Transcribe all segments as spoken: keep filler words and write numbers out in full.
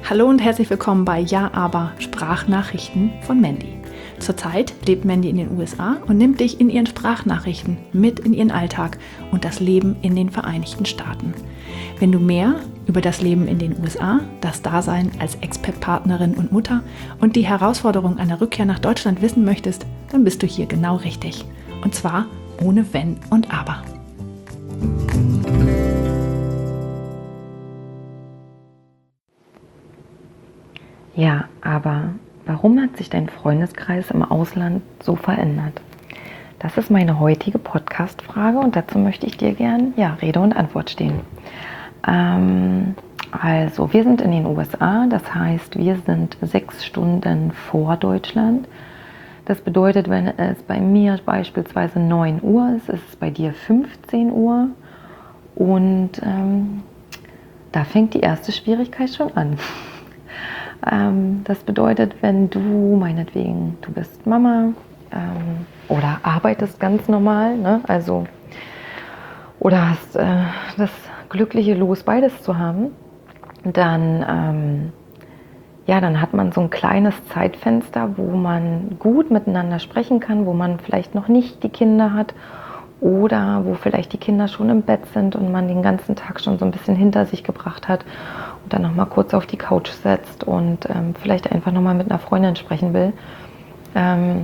Hallo und herzlich willkommen bei Ja, aber Sprachnachrichten von Mandy. Zurzeit lebt Mandy in den U S A und nimmt dich in ihren Sprachnachrichten mit in ihren Alltag und das Leben in den Vereinigten Staaten. Wenn du mehr über das Leben in den U S A, das Dasein als Expat-Partnerin und Mutter und die Herausforderung einer Rückkehr nach Deutschland wissen möchtest, dann bist du hier genau richtig. Und zwar ohne Wenn und Aber. Ja, aber warum hat sich dein Freundeskreis im Ausland so verändert? Das ist meine heutige Podcast-Frage und dazu möchte ich dir gern ja, Rede und Antwort stehen. Ähm, also, wir sind in den U S A, das heißt, wir sind sechs Stunden vor Deutschland. Das bedeutet, wenn es bei mir beispielsweise neun Uhr ist, ist es bei dir fünfzehn Uhr und ähm, da fängt die erste Schwierigkeit schon an. Ähm, das bedeutet, wenn du meinetwegen, du bist Mama ähm, oder arbeitest ganz normal, ne? Also oder hast äh, das glückliche Los, beides zu haben, dann, ähm, ja, dann hat man so ein kleines Zeitfenster, wo man gut miteinander sprechen kann, wo man vielleicht noch nicht die Kinder hat oder wo vielleicht die Kinder schon im Bett sind und man den ganzen Tag schon so ein bisschen hinter sich gebracht hat und dann nochmal kurz auf die Couch setzt und ähm, vielleicht einfach nochmal mit einer Freundin sprechen will. Ähm,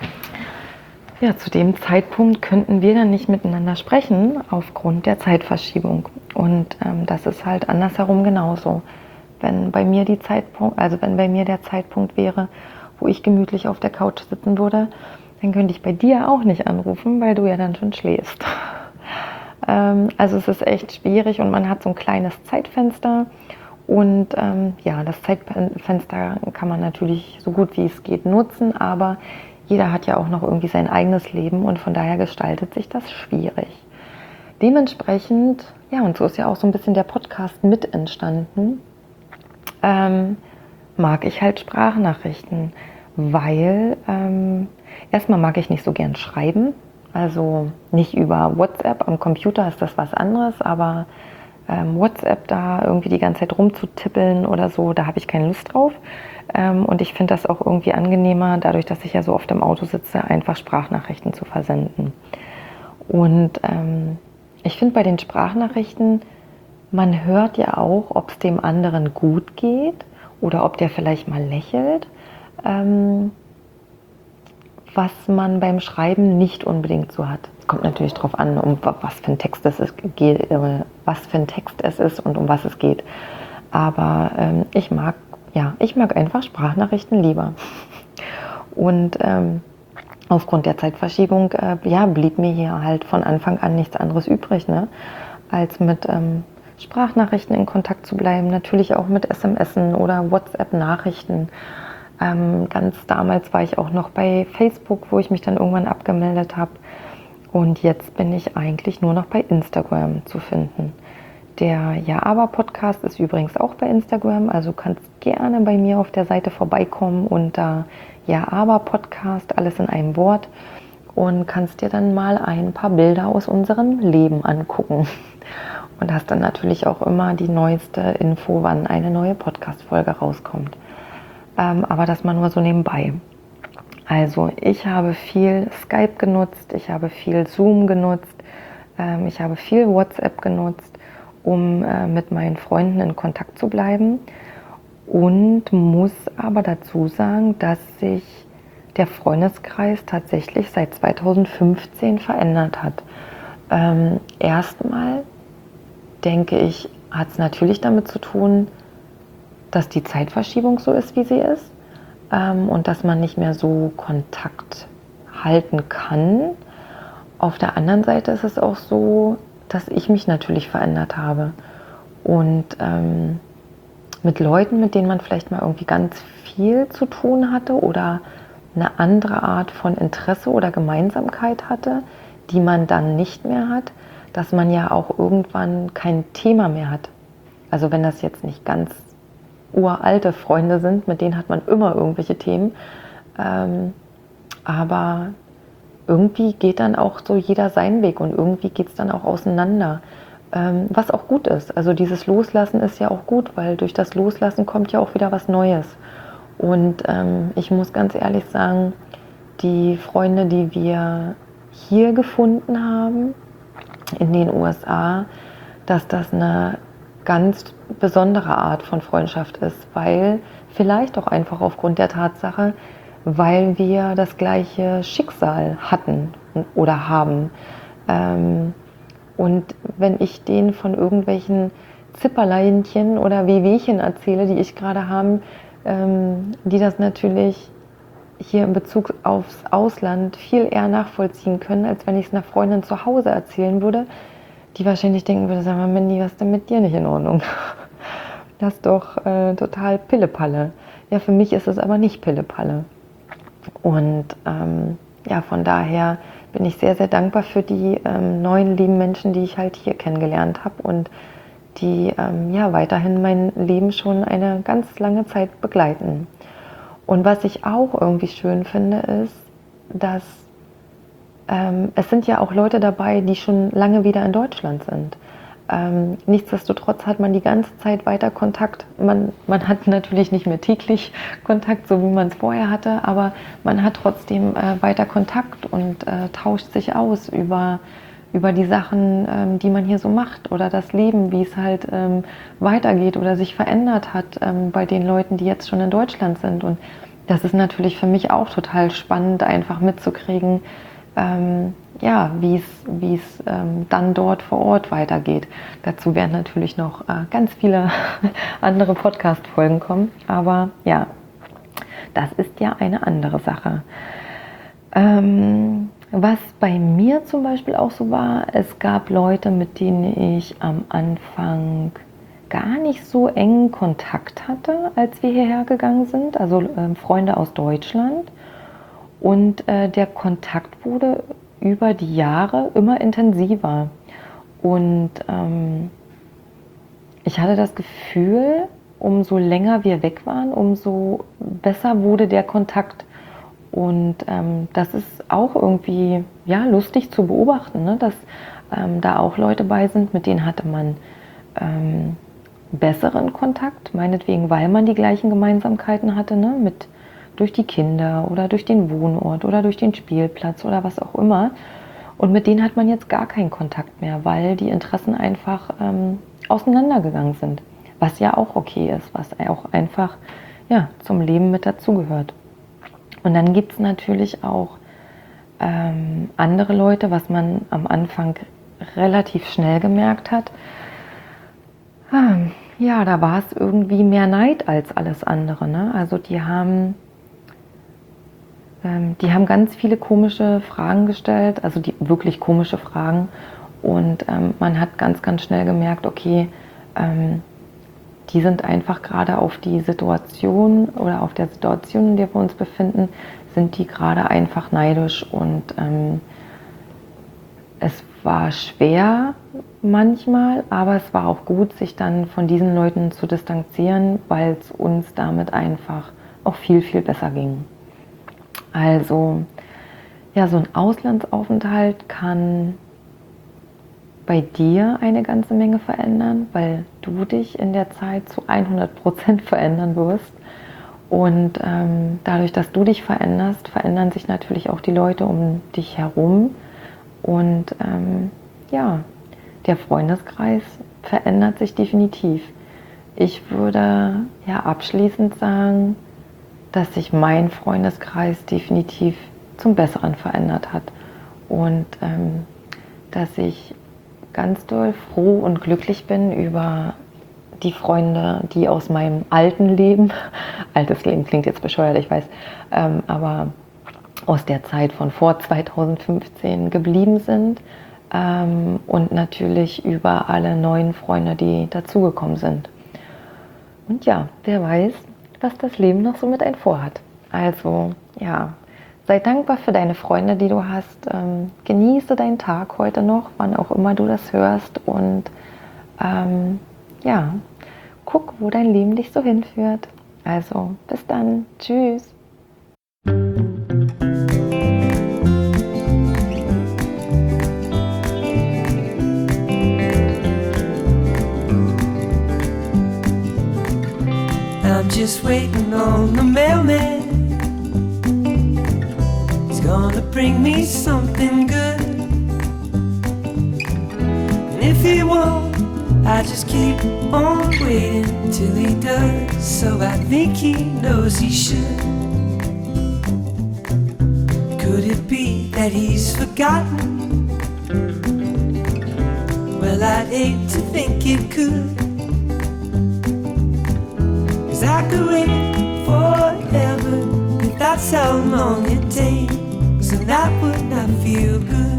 ja, zu dem Zeitpunkt könnten wir dann nicht miteinander sprechen aufgrund der Zeitverschiebung. Und ähm, das ist halt andersherum genauso. Wenn bei mir die Zeitpunkt, also wenn bei mir der Zeitpunkt wäre, wo ich gemütlich auf der Couch sitzen würde, dann könnte ich bei dir auch nicht anrufen, weil du ja dann schon schläfst. ähm, also es ist echt schwierig und man hat so ein kleines Zeitfenster. Und ähm, ja, das Zeitfenster kann man natürlich so gut wie es geht nutzen, aber jeder hat ja auch noch irgendwie sein eigenes Leben und von daher gestaltet sich das schwierig. Dementsprechend, ja, und so ist ja auch so ein bisschen der Podcast mit entstanden, ähm, mag ich halt Sprachnachrichten, weil ähm, erstmal mag ich nicht so gern schreiben, also nicht über WhatsApp, am Computer ist das was anderes, aber ähm, WhatsApp da irgendwie die ganze Zeit rumzutippeln oder so, da habe ich keine Lust drauf. Ähm, und ich finde das auch irgendwie angenehmer, dadurch, dass ich ja so oft im Auto sitze, einfach Sprachnachrichten zu versenden. Und ähm, ich finde bei den Sprachnachrichten, man hört ja auch, ob es dem anderen gut geht oder ob der vielleicht mal lächelt, ähm, was man beim Schreiben nicht unbedingt so hat. Es kommt natürlich darauf an, um was für ein Text es ist, was für ein Text es ist und um was es geht. Aber ähm, ich mag, ja, ich mag einfach Sprachnachrichten lieber. Und ähm, aufgrund der Zeitverschiebung, äh, ja, blieb mir hier halt von Anfang an nichts anderes übrig, ne, als mit ähm, Sprachnachrichten in Kontakt zu bleiben. Natürlich auch mit S M S oder WhatsApp-Nachrichten. Ähm, ganz damals war ich auch noch bei Facebook, wo ich mich dann irgendwann abgemeldet habe. Und jetzt bin ich eigentlich nur noch bei Instagram zu finden. Der Ja, aber Podcast ist übrigens auch bei Instagram, also kannst gerne bei mir auf der Seite vorbeikommen unter Ja, aber Podcast, alles in einem Wort und kannst dir dann mal ein paar Bilder aus unserem Leben angucken. Und hast dann natürlich auch immer die neueste Info, wann eine neue Podcast-Folge rauskommt. Ähm, aber das mal nur so nebenbei. Also ich habe viel Skype genutzt, ich habe viel Zoom genutzt, ähm, ich habe viel WhatsApp genutzt, um äh, mit meinen Freunden in Kontakt zu bleiben und muss aber dazu sagen, dass sich der Freundeskreis tatsächlich seit zweitausendfünfzehn verändert hat. Ähm, erstmal denke ich, hat es natürlich damit zu tun, dass die Zeitverschiebung so ist, wie sie ist ähm, und dass man nicht mehr so Kontakt halten kann. Auf der anderen Seite ist es auch so, dass ich mich natürlich verändert habe und ähm, mit Leuten, mit denen man vielleicht mal irgendwie ganz viel zu tun hatte oder eine andere Art von Interesse oder Gemeinsamkeit hatte, die man dann nicht mehr hat, dass man ja auch irgendwann kein Thema mehr hat. Also wenn das jetzt nicht ganz uralte Freunde sind, mit denen hat man immer irgendwelche Themen, ähm, aber irgendwie geht dann auch so jeder seinen Weg und irgendwie geht es dann auch auseinander. ähm, was auch gut ist. Also dieses Loslassen ist ja auch gut, weil durch das Loslassen kommt ja auch wieder was Neues. Und ähm, ich muss ganz ehrlich sagen, die Freunde, die wir hier gefunden haben, in den U S A, dass das eine ganz besondere Art von Freundschaft ist, weil vielleicht auch einfach aufgrund der Tatsache, weil wir das gleiche Schicksal hatten oder haben. Ähm, und wenn ich denen von irgendwelchen Zipperleinchen oder Wehwehchen erzähle, die ich gerade habe, ähm, die das natürlich hier in Bezug aufs Ausland viel eher nachvollziehen können, als wenn ich es einer Freundin zu Hause erzählen würde, die wahrscheinlich denken würde, sag mal, Mandy, was ist denn mit dir nicht in Ordnung? Das ist doch äh, total Pillepalle. Ja, für mich ist es aber nicht Pillepalle. Und ähm, ja, von daher bin ich sehr, sehr dankbar für die ähm, neuen lieben Menschen, die ich halt hier kennengelernt habe und die ähm, ja weiterhin mein Leben schon eine ganz lange Zeit begleiten. Und was ich auch irgendwie schön finde, ist, dass ähm, es sind ja auch Leute dabei, die schon lange wieder in Deutschland sind. Ähm, nichtsdestotrotz hat man die ganze Zeit weiter Kontakt. Man, man hat natürlich nicht mehr täglich Kontakt, so wie man es vorher hatte, aber man hat trotzdem äh, weiter Kontakt und äh, tauscht sich aus über, über die Sachen, ähm, die man hier so macht oder das Leben, wie es halt ähm, weitergeht oder sich verändert hat ähm, bei den Leuten, die jetzt schon in Deutschland sind. Und das ist natürlich für mich auch total spannend, einfach mitzukriegen, ähm, ja, wie es wie es ähm, dann dort vor Ort weitergeht. Dazu werden natürlich noch äh, ganz viele andere Podcast-Folgen kommen, aber ja, das ist ja eine andere Sache. Ähm, was bei mir zum Beispiel auch so war, es gab Leute, mit denen ich am Anfang gar nicht so engen Kontakt hatte, als wir hierher gegangen sind, also äh, Freunde aus Deutschland. Und äh, der Kontakt wurde über die Jahre immer intensiver. Und ähm, ich hatte das Gefühl, umso länger wir weg waren, umso besser wurde der Kontakt. Und ähm, das ist auch irgendwie ja, lustig zu beobachten, ne? Dass ähm, da auch Leute bei sind, mit denen hatte man ähm, besseren Kontakt, meinetwegen, weil man die gleichen Gemeinsamkeiten hatte, ne? Mit durch die Kinder oder durch den Wohnort oder durch den Spielplatz oder was auch immer. Und mit denen hat man jetzt gar keinen Kontakt mehr, weil die Interessen einfach ähm, auseinandergegangen sind. Was ja auch okay ist, was auch einfach ja, zum Leben mit dazugehört. Und dann gibt es natürlich auch ähm, andere Leute, was man am Anfang relativ schnell gemerkt hat. Ja, da war es irgendwie mehr Neid als alles andere, ne? Also die haben Die haben ganz viele komische Fragen gestellt, also die wirklich komische Fragen. Und ähm, man hat ganz, ganz schnell gemerkt, okay, ähm, die sind einfach gerade auf die Situation oder auf der Situation, in der wir uns befinden, sind die gerade einfach neidisch. Und ähm, es war schwer manchmal, aber es war auch gut, sich dann von diesen Leuten zu distanzieren, weil es uns damit einfach auch viel, viel besser ging. Also, ja, so ein Auslandsaufenthalt kann bei dir eine ganze Menge verändern, weil du dich in der Zeit zu hundert Prozent verändern wirst. Und ähm, dadurch, dass du dich veränderst, verändern sich natürlich auch die Leute um dich herum. Und ähm, ja, der Freundeskreis verändert sich definitiv. Ich würde ja abschließend sagen, dass sich mein Freundeskreis definitiv zum Besseren verändert hat und ähm, dass ich ganz doll froh und glücklich bin über die Freunde, die aus meinem alten Leben, altes Leben klingt jetzt bescheuert, ich weiß, ähm, aber aus der Zeit von vor zweitausendfünfzehn geblieben sind ähm, und natürlich über alle neuen Freunde, die dazugekommen sind. Und ja, wer weiß, was das Leben noch so mit einem vorhat. Also, ja, sei dankbar für deine Freunde, die du hast. Ähm, genieße deinen Tag heute noch, wann auch immer du das hörst. Und ähm, ja, guck, wo dein Leben dich so hinführt. Also, bis dann. Tschüss. I'm just waiting on the mailman. He's gonna bring me something good. And if he won't, I just keep on waiting till he does. So I think he knows he should. Could it be that he's forgotten? Well, I'd hate to think it could. Cause I could wait forever if that's how long it takes, and that would not feel good.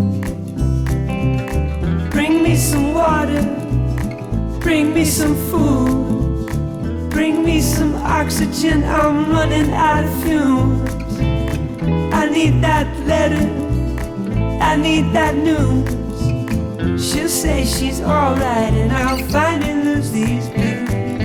Bring me some water, bring me some food, bring me some oxygen, I'm running out of fumes. I need that letter, I need that news. She'll say she's alright and I'll finally lose these blues.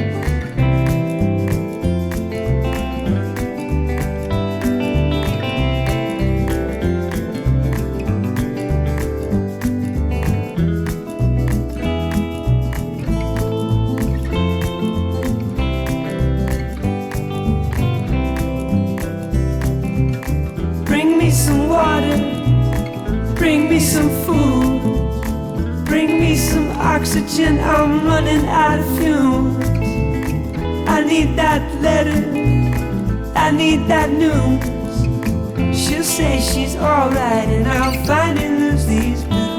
Bring me some water, bring me some food, bring me some oxygen, I'm running out of fumes. I need that letter, I need that news. She'll say she's alright and I'll finally lose these blues.